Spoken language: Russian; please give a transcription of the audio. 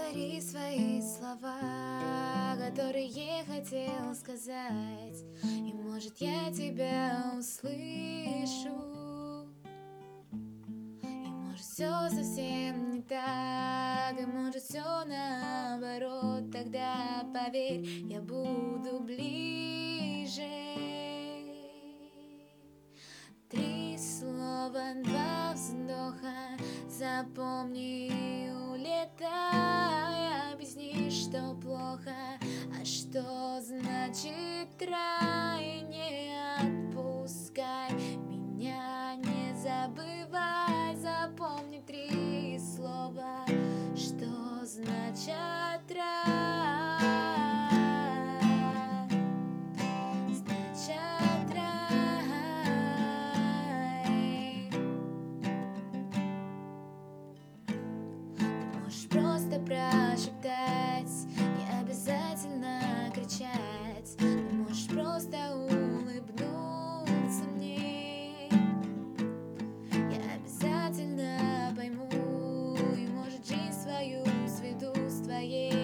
Повтори свои слова, которые хотел сказать, и может я тебя услышу. И может все совсем не так, и может все наоборот. Тогда поверь, я буду ближе. 3 слова, 2 вздоха, запомни, улетай. Объясни, что плохо, а что значит рай. Не отпускай меня, не забывай. Запомни 3 слова, что значит рай. Значит рай. Ты можешь просто прошептать, не обязательно кричать. Ты можешь просто улыбнуться мне. Я обязательно пойму, и может жизнь свою сведу с твоей.